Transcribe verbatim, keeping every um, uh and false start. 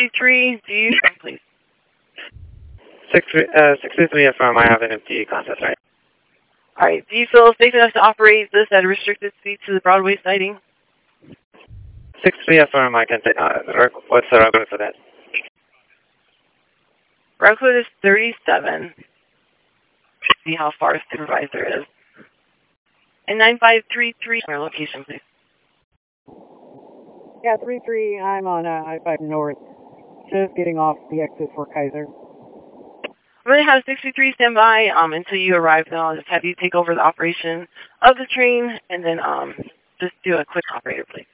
sixty-three, do you, please? Six, uh, sixty-three affirm, I have an empty contest, right? All right, do you feel safe enough to operate this at a restricted speed to the Broadway sighting? sixty-three affirm, I can take, uh, what's the route for that? Route code is thirty-seven. See how far supervisor is. And nine five three three, our location, please. Yeah, three three, I'm on uh, I five North. Just getting off the exit for Kaiser. I'm going to have sixty-three stand by um, until you arrive, then I'll just have you take over the operation of the train, and then um, just do a quick operator, please.